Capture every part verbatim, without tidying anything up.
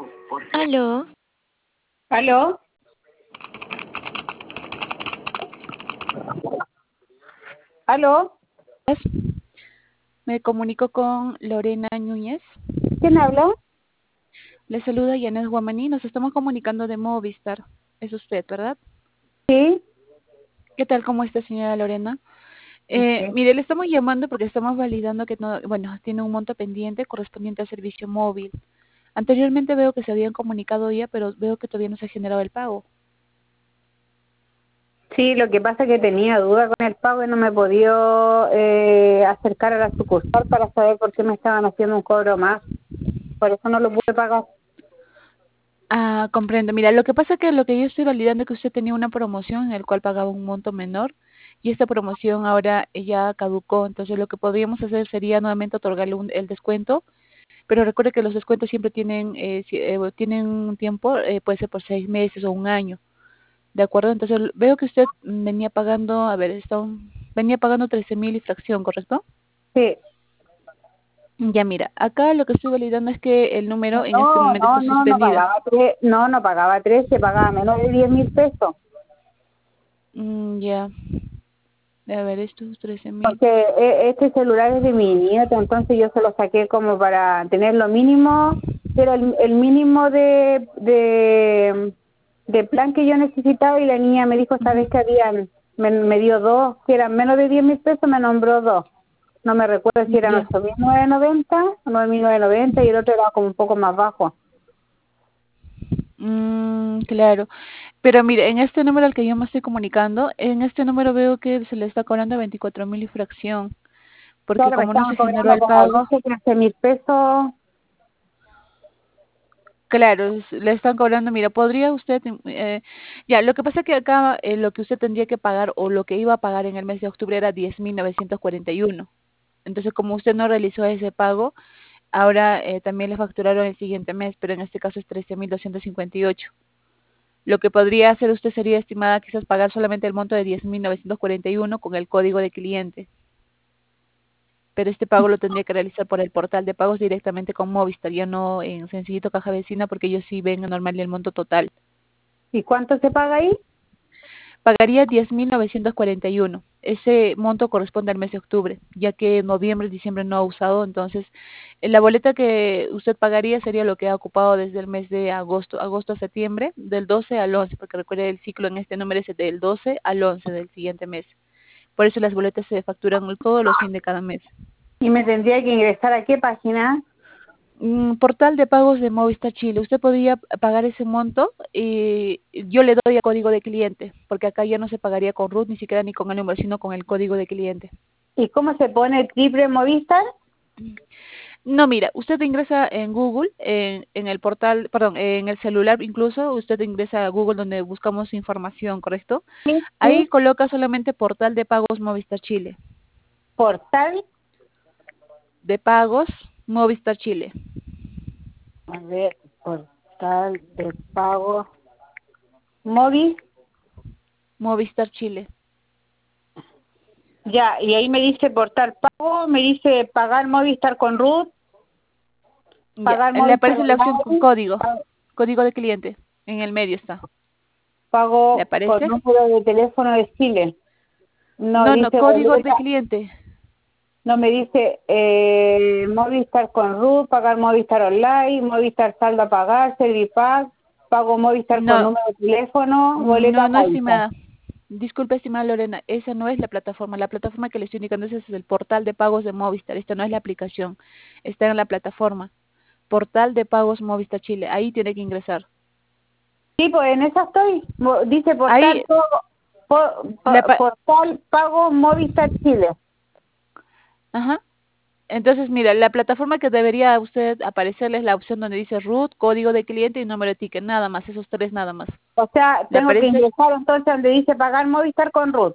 Aló, ¿Aló? ¿Aló? Me comunico con Lorena Núñez. ¿Quién habla? Le saluda Yanes Guamaní. Nos estamos comunicando de Movistar. Es usted, ¿verdad? Sí. ¿Qué tal? ¿Cómo está, señora Lorena? Eh, Okay. mire, le estamos llamando porque estamos validando que, no, bueno, tiene un monto pendiente correspondiente al servicio móvil. Anteriormente veo que se habían comunicado ya, pero veo que todavía no se ha generado el pago. Sí, lo que pasa es que tenía duda con el pago y no me he podido eh, acercar a la sucursal para saber por qué me estaban haciendo un cobro más. Por eso no lo pude pagar. Ah, comprendo. Mira, lo que pasa es que lo que yo estoy validando es que usted tenía una promoción en el cual pagaba un monto menor y esta promoción ahora ya caducó. Entonces, lo que podríamos hacer sería nuevamente otorgarle un- el descuento, pero recuerde que los descuentos siempre tienen eh, si- eh, tienen un tiempo, eh, puede ser por seis meses o un año, ¿de acuerdo? Entonces, l- veo que usted mm, venía pagando, a ver, está un- venía pagando trece mil y fracción, ¿correcto? Sí. Ya mira, acá lo que estoy validando es que el número en este No, momento no, está no, no suspendido. pagaba tres, no, no pagaba trece, pagaba menos de diez mil pesos. Mm, ya. A ver, estos trece mil. Porque eh, este celular es de mi nieto, entonces yo se lo saqué como para tener lo mínimo, que era el, el mínimo de, de, de plan que yo necesitaba y la niña me dijo esta vez que habían, me, me dio dos, que eran menos de diez mil pesos, me nombró dos. No me recuerdo si eran Ya. ocho mil novecientos noventa, nueve mil novecientos noventa y el otro era como un poco más bajo. Mm, claro. Pero mire, en este número al que yo me estoy comunicando, en este número veo que se le está cobrando veinticuatro mil y fracción, porque Claro, me como no estaban se generó cobrando el como pago, doce, trece mil pesos. claro, es- le están cobrando, mira, podría usted, eh, ya, lo que pasa es que acá eh, lo que usted tendría que pagar o lo que iba a pagar en el mes de octubre era diez mil novecientos cuarenta y uno. Entonces, como usted no realizó ese pago, ahora eh, también le facturaron el siguiente mes, pero en este caso es trece mil doscientos cincuenta y ocho. Lo que podría hacer usted sería, estimada, quizás pagar solamente el monto de diez mil novecientos cuarenta y uno con el código de cliente, pero este pago lo tendría que realizar por el portal de pagos directamente con Movistar, ya no en Sencillito Caja Vecina, porque ellos sí ven normal el monto total. ¿Y cuánto se paga ahí? Pagaría diez mil novecientos cuarenta y uno. Ese monto corresponde al mes de octubre, ya que noviembre y diciembre no ha usado, entonces eh, la boleta que usted pagaría sería lo que ha ocupado desde el mes de agosto, agosto a septiembre, del doce al once, porque recuerde el ciclo en este número es del doce al once del siguiente mes. Por eso las boletas se facturan todos los fines de cada mes. ¿Y me tendría que ingresar a qué página? Mm, portal de pagos de Movistar Chile. Usted podría pagar ese monto y yo le doy el código de cliente, porque acá ya no se pagaría con RUT ni siquiera ni con el número, sino con el código de cliente. ¿Y cómo se pone el triple Movistar? No, mira, usted ingresa en Google, en, en el portal, perdón, en el celular incluso, usted ingresa a Google donde buscamos información, ¿correcto? Sí, Ahí sí. coloca solamente portal de pagos Movistar Chile. Portal, De pagos Movistar Chile. a ver, portal de pago móvil. Movistar Chile. Ya, y ahí me dice portal pago, me dice pagar Movistar con Ruth, Ya, pagar le Movistar aparece la opción con online, código, pa- código de cliente, en el medio está. ¿Le pago con aparece? número de teléfono de Chile. No No, no, dice código de boleta, cliente. no me dice eh, Movistar con Ruth, pagar Movistar online, Movistar saldo a pagar, Servipack, pago Movistar con No, número de teléfono, boleta no, no, Movistar. estimada. Disculpe, estimada Lorena, esa no es la plataforma. La plataforma que le estoy indicando ese es el portal de pagos de Movistar. Esta no es la aplicación. Está en la plataforma. Portal de pagos Movistar Chile. Ahí tiene que ingresar. Sí, pues en esa estoy. Mo- Dice portal, Ahí, pago- po- la, po- pa- portal pago Movistar Chile. ajá. Entonces, mira, la plataforma que debería a usted aparecerle es la opción donde dice root, código de cliente y número de ticket. Nada más, esos tres nada más. O sea, ¿Le tengo que aparece? ingresar entonces donde dice pagar Movistar con Ruth.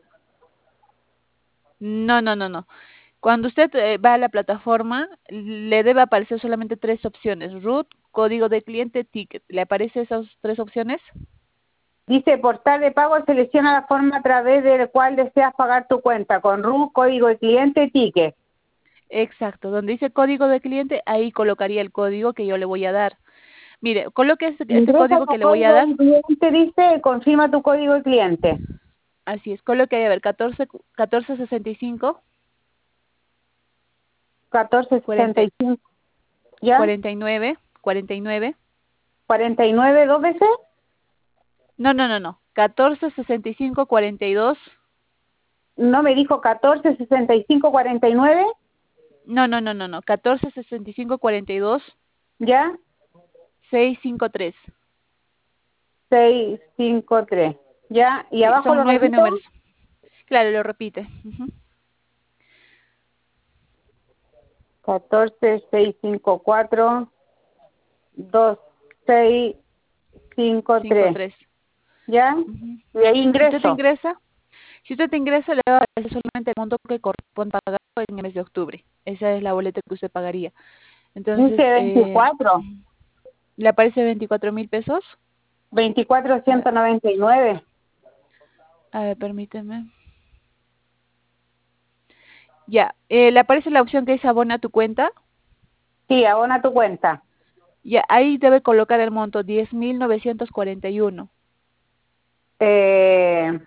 No, no, no, no. Cuando usted eh, va a la plataforma, le debe aparecer solamente tres opciones, root, código de cliente, ticket. ¿Le aparece esas tres opciones? Dice portal de pago, selecciona la forma a través de la cual deseas pagar tu cuenta con Ruth, código de cliente, ticket. Exacto. Donde dice código de cliente, ahí colocaría el código que yo le voy a dar. Mire, coloque ese, ese Ingresa código tu que le voy a código dar. de cliente, dice, confirma tu código de cliente. Así es, coloque ahí, a ver, catorce, catorce sesenta y cinco, catorce cuarenta, sesenta y cinco, ¿ya? cuarenta y nueve, cuarenta y nueve. cuarenta y nueve, ¿dos veces? No, no, no, no. catorce sesenta y cinco, cuarenta y dos. No, me dijo catorce sesenta y cinco, cuarenta y nueve, No, no, no, no, no. catorce sesenta y cinco, cuarenta y dos, ¿ya? seiscientos cincuenta y tres. seiscientos cincuenta y tres, ¿ya? ¿Y Sí, abajo son lo nueve repito? números. Claro, lo repite. Ujú. catorce, seiscientos cincuenta y cuatro, dos seis cinco cinco tres, tres. ¿ya? Ujú. Y ahí Si usted te ingreso. ingresa, si usted te ingresa, le va a aparecer solamente el monto que corresponde pagar en el mes de octubre. Esa es la boleta que usted pagaría. Dice Entonces, eh, veinticuatro, ¿le aparece veinticuatro mil pesos? veinticuatro A ver, ciento noventa y nueve. a ver, permíteme. Ya, eh, le aparece la opción que dice abona tu cuenta. Sí, abona tu cuenta. Ya, ahí debe colocar el monto diez mil novecientos cuarenta y uno. Eh,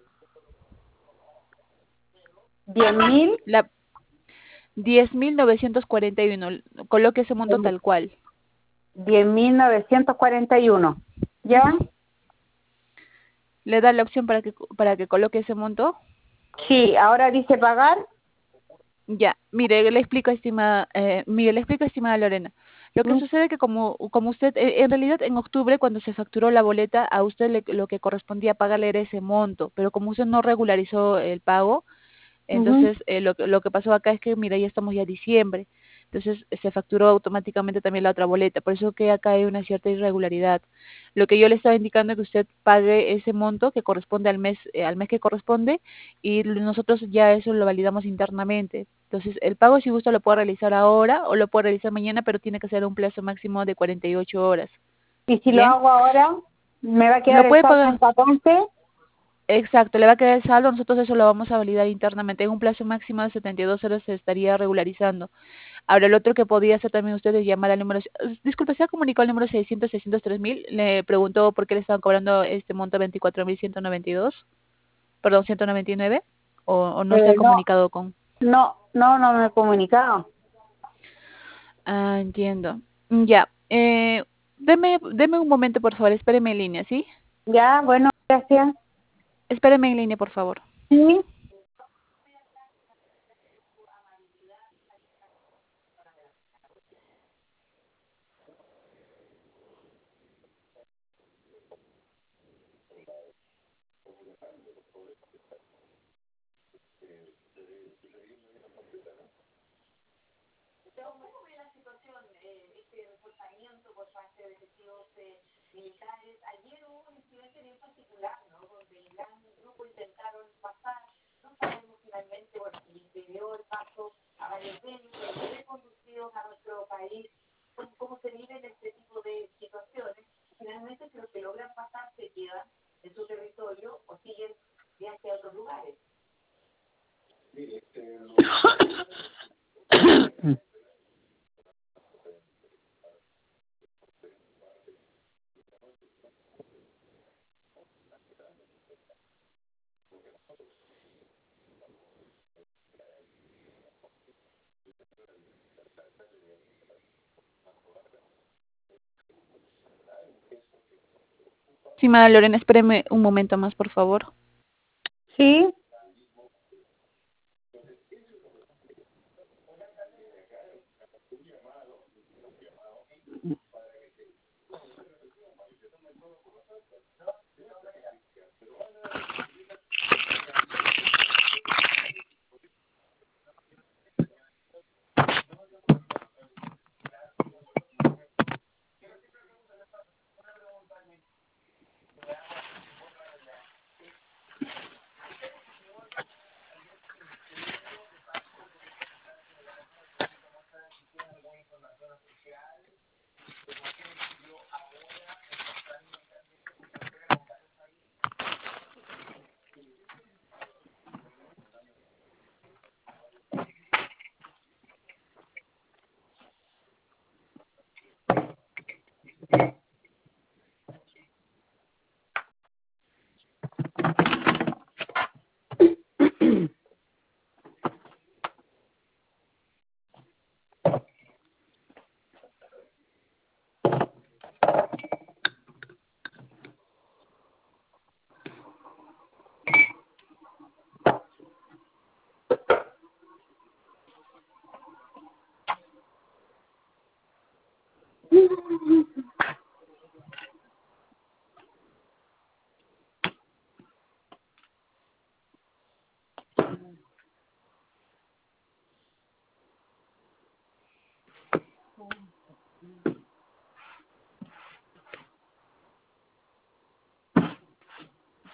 diez mil, La diez mil novecientos cuarenta y uno. Coloque ese monto tal cual. diez mil novecientos cuarenta y uno, ¿ya? Ujú. Le da la opción para que para que coloque ese monto. Sí, ahora dice pagar. Ya, mire, le explico, estimada, eh, mire, le explico, estimada Lorena. Lo que Mm, sucede es que como, como usted, eh, en realidad en octubre cuando se facturó la boleta, a usted le- lo que correspondía pagarle era ese monto, pero como usted no regularizó el pago, ujú. entonces eh, lo, que- lo que pasó acá es que, mira, ya estamos ya diciembre, entonces eh, se facturó automáticamente también la otra boleta, por eso que acá hay una cierta irregularidad. Lo que yo le estaba indicando es que usted pague ese monto que corresponde al mes, eh, al mes que corresponde, y nosotros ya eso lo validamos internamente. Entonces, el pago si gusta lo puede realizar ahora o lo puede realizar mañana, pero tiene que ser un plazo máximo de cuarenta y ocho horas. Y si lo ¿Bien? hago ahora, me va a quedar Lo el puede saldo en pagar. catorce. Exacto, le va a quedar el saldo, nosotros eso lo vamos a validar internamente. En un plazo máximo de setenta y dos horas se estaría regularizando. Ahora, el otro que podría hacer también usted es llamar al número... eh, Disculpe, ¿se ha comunicado al número seiscientos, seiscientos tres mil? Le preguntó por qué le estaban cobrando este monto veinticuatro mil ciento noventa y dos, perdón, ciento noventa y nueve, o, o no se ha Eh, no, comunicado con... no, no, no me he comunicado. Ah, entiendo. Mm, Ya, eh, deme, deme un momento, por favor, espéreme en línea, ¿sí? Ya, bueno, gracias. Espéreme en línea, por favor. Sí, Estimada Lorena, espéreme un momento más, por favor. sí.